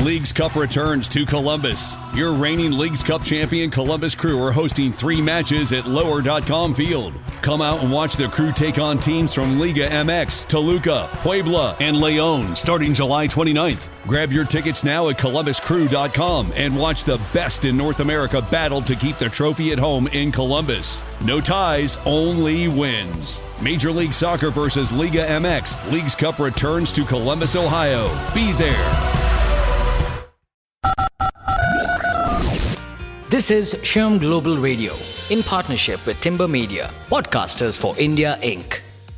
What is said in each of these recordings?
Leagues Cup returns to Columbus. Your reigning Leagues Cup champion Columbus Crew are hosting 3 matches at Lower.com Field. Come out and watch the Crew take on teams from Liga MX, Toluca, Puebla, and León starting July 29th. Grab your tickets now at ColumbusCrew.com and watch the best in North America battle to keep the trophy at home in Columbus. No ties, only wins. Major League Soccer versus Liga MX. Leagues Cup returns to Columbus, Ohio. Be there. This is Sherm Global Radio in partnership with Timber Media, Podcasters for India, Inc.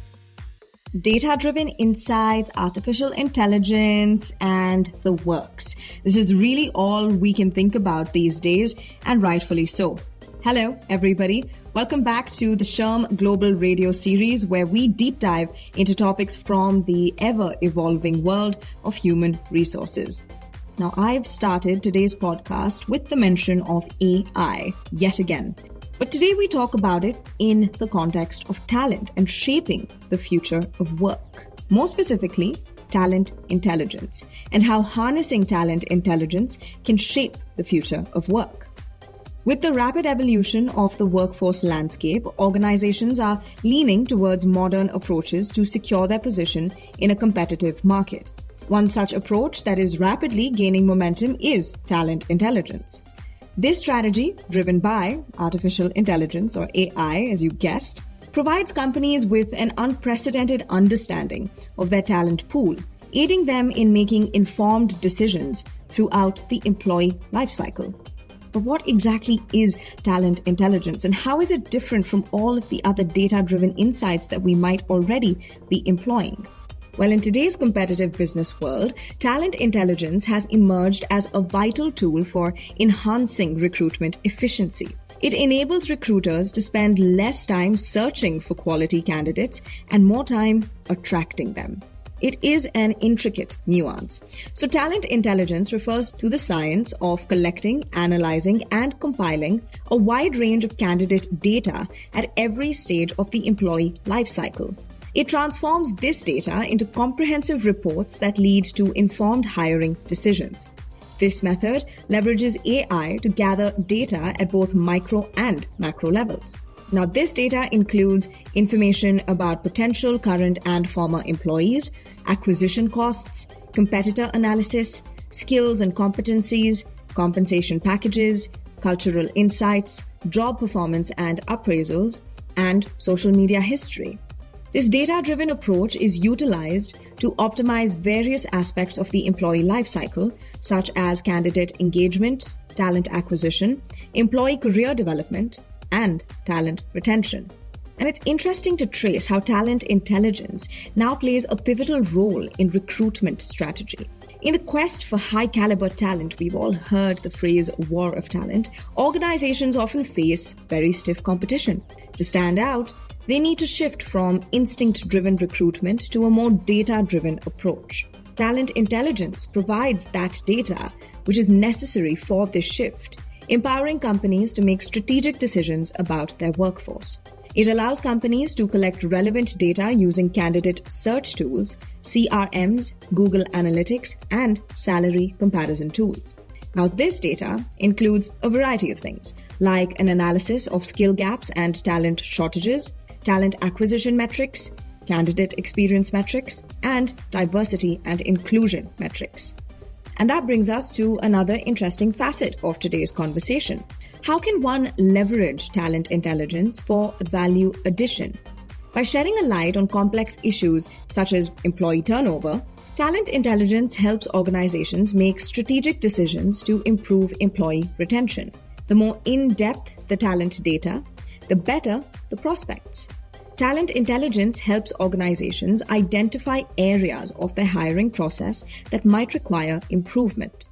Data-driven insights, artificial intelligence, and the works. This is really all we can think about these days, and rightfully so. Hello, everybody. Welcome back to the Sherm Global Radio series, where we deep dive into topics from the ever-evolving world of human resources. Now, I've started today's podcast with the mention of AI yet again. But today we talk about it in the context of talent and shaping the future of work. More specifically, talent intelligence and how harnessing talent intelligence can shape the future of work. With the rapid evolution of the workforce landscape, organizations are leaning towards modern approaches to secure their position in a competitive market. One such approach that is rapidly gaining momentum is talent intelligence. This strategy, driven by artificial intelligence or AI, as you guessed, provides companies with an unprecedented understanding of their talent pool, aiding them in making informed decisions throughout the employee lifecycle. But what exactly is talent intelligence, and how is it different from all of the other data-driven insights that we might already be employing? Well, in today's competitive business world, talent intelligence has emerged as a vital tool for enhancing recruitment efficiency. It enables recruiters to spend less time searching for quality candidates and more time attracting them. It is an intricate nuance. So talent intelligence refers to the science of collecting, analyzing, and compiling a wide range of candidate data at every stage of the employee lifecycle. It transforms this data into comprehensive reports that lead to informed hiring decisions. This method leverages AI to gather data at both micro and macro levels. Now, this data includes information about potential current and former employees, acquisition costs, competitor analysis, skills and competencies, compensation packages, cultural insights, job performance and appraisals, and social media history. This data-driven approach is utilized to optimize various aspects of the employee lifecycle, such as candidate engagement, talent acquisition, employee career development, and talent retention. And it's interesting to trace how talent intelligence now plays a pivotal role in recruitment strategy. In the quest for high-caliber talent, we've all heard the phrase war of talent. Organizations often face very stiff competition. To stand out, they need to shift from instinct-driven recruitment to a more data-driven approach. Talent intelligence provides that data which is necessary for this shift, empowering companies to make strategic decisions about their workforce. It allows companies to collect relevant data using candidate search tools, CRMs, Google Analytics, and salary comparison tools. Now, this data includes a variety of things, like an analysis of skill gaps and talent shortages, talent acquisition metrics, candidate experience metrics, and diversity and inclusion metrics. And that brings us to another interesting facet of today's conversation. How can one leverage talent intelligence for value addition? By shedding a light on complex issues such as employee turnover, talent intelligence helps organizations make strategic decisions to improve employee retention. The more in-depth the talent data, the better the prospects. Talent intelligence helps organizations identify areas of their hiring process that might require improvement.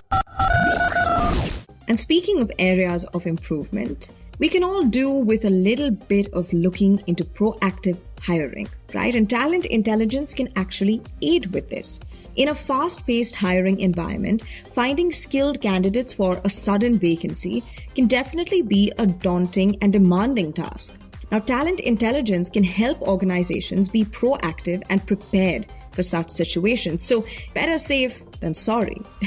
And speaking of areas of improvement, we can all do with a little bit of looking into proactive hiring, right? And talent intelligence can actually aid with this. In a fast-paced hiring environment, finding skilled candidates for a sudden vacancy can definitely be a daunting and demanding task. Now, talent intelligence can help organizations be proactive and prepared for such situations. So, better safe than sorry.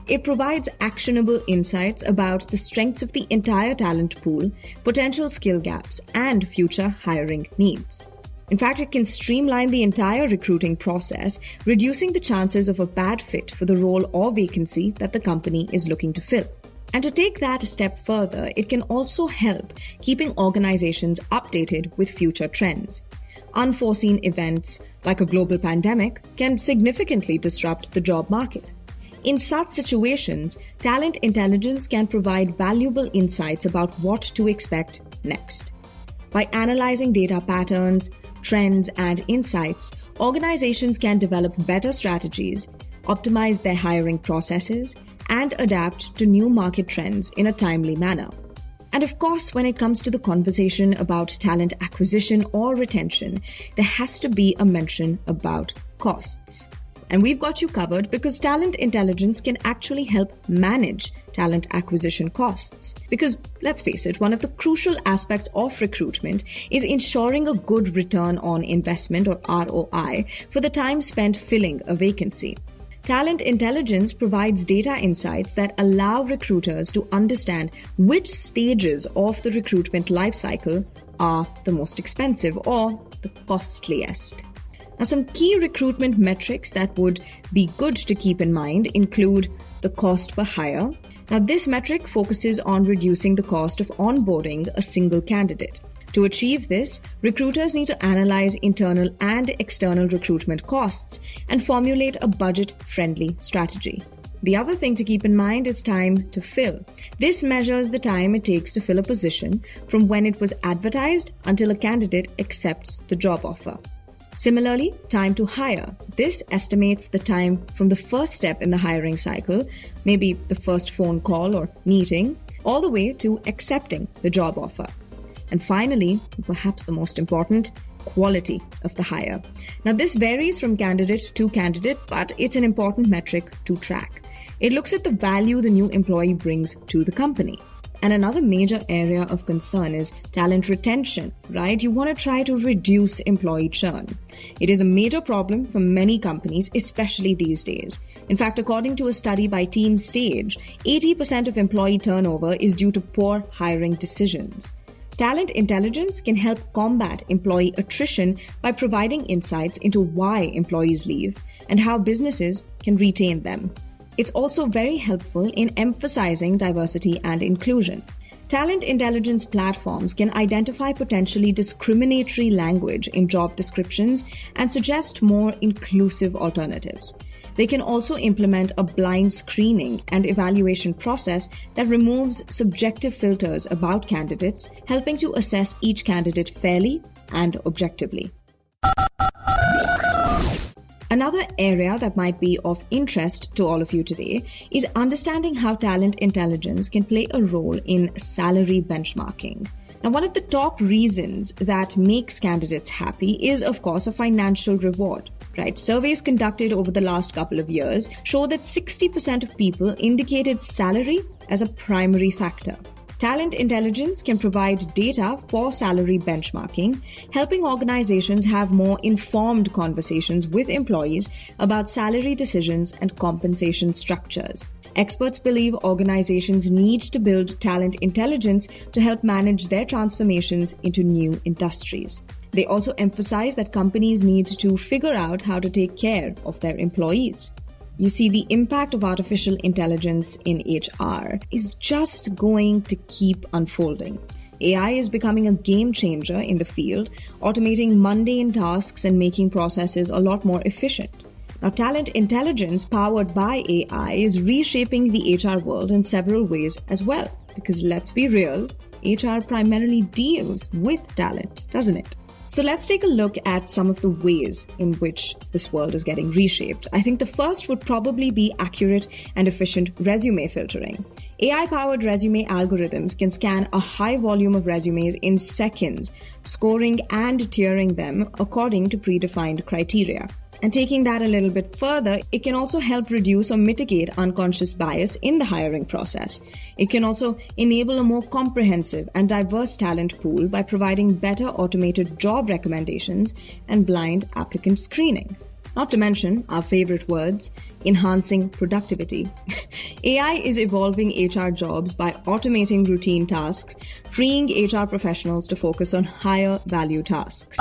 It provides actionable insights about the strengths of the entire talent pool, potential skill gaps, and future hiring needs. In fact, it can streamline the entire recruiting process, reducing the chances of a bad fit for the role or vacancy that the company is looking to fill. And to take that a step further, it can also help keeping organizations updated with future trends. Unforeseen events, like a global pandemic, can significantly disrupt the job market. In such situations, talent intelligence can provide valuable insights about what to expect next. By analyzing data patterns, trends, and insights, organizations can develop better strategies, optimize their hiring processes, and adapt to new market trends in a timely manner. And of course, when it comes to the conversation about talent acquisition or retention, there has to be a mention about costs. And we've got you covered because talent intelligence can actually help manage talent acquisition costs. Because let's face it, one of the crucial aspects of recruitment is ensuring a good return on investment or ROI for the time spent filling a vacancy. Talent intelligence provides data insights that allow recruiters to understand which stages of the recruitment lifecycle are the most expensive or the costliest. Now, some key recruitment metrics that would be good to keep in mind include the cost per hire. Now, this metric focuses on reducing the cost of onboarding a single candidate. To achieve this, recruiters need to analyze internal and external recruitment costs and formulate a budget-friendly strategy. The other thing to keep in mind is time to fill. This measures the time it takes to fill a position from when it was advertised until a candidate accepts the job offer. Similarly, time to hire. This estimates the time from the first step in the hiring cycle, maybe the first phone call or meeting, all the way to accepting the job offer. And finally, perhaps the most important, quality of the hire. Now, this varies from candidate to candidate, but it's an important metric to track. It looks at the value the new employee brings to the company. And another major area of concern is talent retention, right? You want to try to reduce employee churn. It is a major problem for many companies, especially these days. In fact, according to a study by TeamStage, 80% of employee turnover is due to poor hiring decisions. Talent intelligence can help combat employee attrition by providing insights into why employees leave and how businesses can retain them. It's also very helpful in emphasizing diversity and inclusion. Talent intelligence platforms can identify potentially discriminatory language in job descriptions and suggest more inclusive alternatives. They can also implement a blind screening and evaluation process that removes subjective filters about candidates, helping to assess each candidate fairly and objectively. Another area that might be of interest to all of you today is understanding how talent intelligence can play a role in salary benchmarking. Now, one of the top reasons that makes candidates happy is, of course, a financial reward. Right? Surveys conducted over the last couple of years show that 60% of people indicated salary as a primary factor. Talent intelligence can provide data for salary benchmarking, helping organizations have more informed conversations with employees about salary decisions and compensation structures. Experts believe organizations need to build talent intelligence to help manage their transformations into new industries. They also emphasize that companies need to figure out how to take care of their employees. You see, the impact of artificial intelligence in HR is just going to keep unfolding. AI is becoming a game changer in the field, automating mundane tasks and making processes a lot more efficient. Now, talent intelligence powered by AI is reshaping the HR world in several ways as well. Because let's be real, HR primarily deals with talent, doesn't it? So let's take a look at some of the ways in which this world is getting reshaped. I think the first would probably be accurate and efficient resume filtering. AI-powered resume algorithms can scan a high volume of resumes in seconds, scoring and tiering them according to predefined criteria. And taking that a little bit further, it can also help reduce or mitigate unconscious bias in the hiring process. It can also enable a more comprehensive and diverse talent pool by providing better automated job recommendations and blind applicant screening. Not to mention our favorite words, enhancing productivity. AI is evolving HR jobs by automating routine tasks, freeing HR professionals to focus on higher value tasks.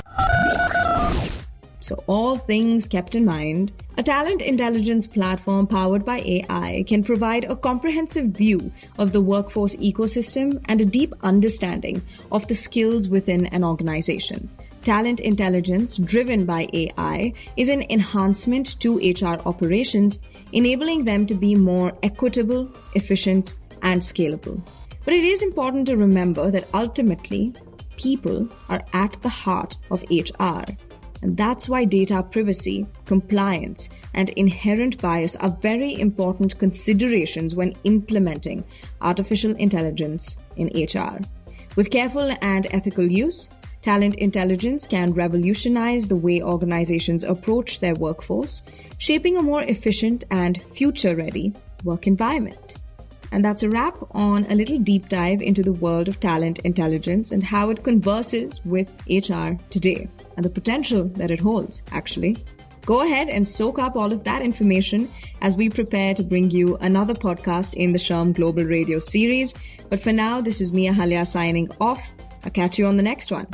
So all things kept in mind, a talent intelligence platform powered by AI can provide a comprehensive view of the workforce ecosystem and a deep understanding of the skills within an organization. Talent intelligence driven by AI is an enhancement to HR operations, enabling them to be more equitable, efficient, and scalable. But it is important to remember that ultimately, people are at the heart of HR. And that's why data privacy, compliance, and inherent bias are very important considerations when implementing artificial intelligence in HR. With careful and ethical use, talent intelligence can revolutionize the way organizations approach their workforce, shaping a more efficient and future-ready work environment. And that's a wrap on a little deep dive into the world of talent intelligence and how it converses with HR today and the potential that it holds, actually. Go ahead and soak up all of that information as we prepare to bring you another podcast in the SHRM Global Radio series. But for now, this is Mia Halia signing off. I'll catch you on the next one.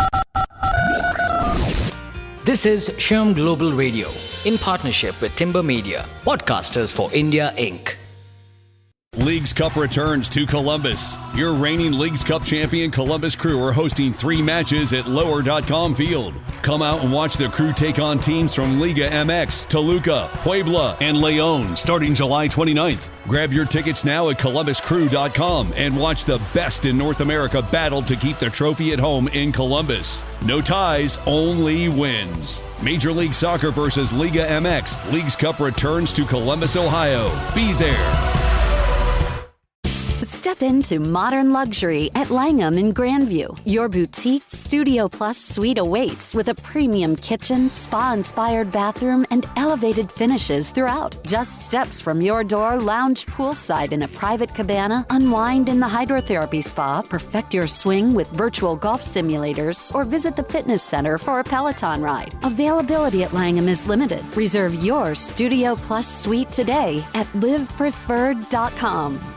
This is SHRM Global Radio in partnership with Timber Media, Podcasters for India, Inc. Leagues Cup returns to Columbus. Your reigning Leagues Cup champion Columbus Crew are hosting 3 matches at Lower.com Field. Come out and watch the Crew take on teams from Liga MX, Toluca, Puebla, and León starting July 29th. Grab your tickets now at ColumbusCrew.com and watch the best in North America battle to keep the trophy at home in Columbus. No ties, only wins. Major League Soccer versus Liga MX. Leagues Cup returns to Columbus, Ohio. Be there. Step into modern luxury at Langham in Grandview. Your boutique Studio Plus suite awaits with a premium kitchen, spa-inspired bathroom, and elevated finishes throughout. Just steps from your door, lounge poolside in a private cabana, unwind in the hydrotherapy spa, perfect your swing with virtual golf simulators, or visit the fitness center for a Peloton ride. Availability at Langham is limited. Reserve your Studio Plus suite today at livepreferred.com.